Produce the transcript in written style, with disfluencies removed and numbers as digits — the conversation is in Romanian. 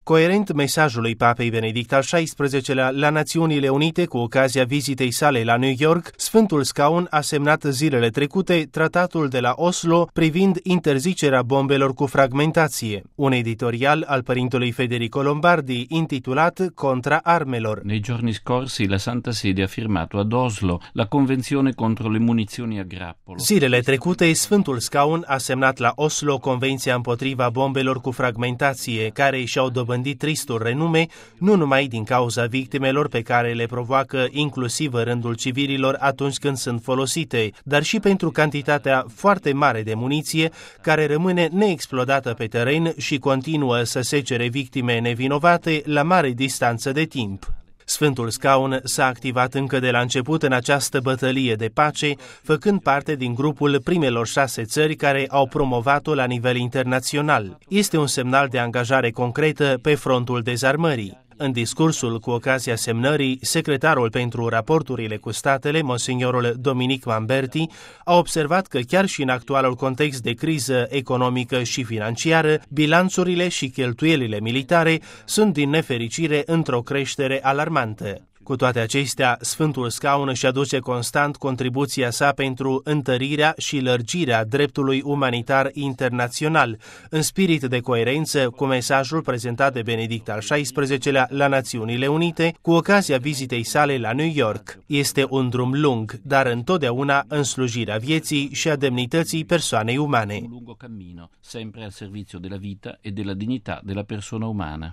Coerent mesajului Papei Benedict al XVI-lea la Națiunile Unite cu ocazia vizitei sale la New York, Sfântul Scaun a semnat zilele trecute tratatul de la Oslo privind interzicerea bombelor cu fragmentație, un editorial al părintelui Federico Lombardi intitulat Contra armelor. Nei giorni scorsi la Santa Sede ha firmato ad Oslo la Convenzione contro le munizioni a grappolo. Zilele trecute, Sfântul Scaun a semnat la Oslo Convenția împotriva bombelor cu fragmentație, care și-au dobândit tristul renume, nu numai din cauza victimelor pe care le provoacă inclusiv în rândul civililor atunci când sunt folosite, dar și pentru cantitatea foarte mare de muniție care rămâne neexplodată pe teren și continuă să secere victime nevinovate la mare distanță de timp. Sfântul Scaun s-a activat încă de la început în această bătălie de pace, făcând parte din grupul primelor 6 țări care au promovat-o la nivel internațional. Este un semnal de angajare concretă pe frontul dezarmării. În discursul cu ocazia semnării, secretarul pentru raporturile cu statele, monsignorul Dominic Mamberti, a observat că chiar și în actualul context de criză economică și financiară, bilanțurile și cheltuielile militare sunt din nefericire într-o creștere alarmantă. Cu toate acestea, Sfântul Scaun își aduce constant contribuția sa pentru întărirea și lărgirea dreptului umanitar internațional, în spirit de coerență cu mesajul prezentat de Benedict al XVI-lea la Națiunile Unite cu ocazia vizitei sale la New York. Este un drum lung, dar întotdeauna în slujirea vieții și a demnității persoanei umane. Un lungo cammino, sempre al servizio della vita e della dignità della persona umana.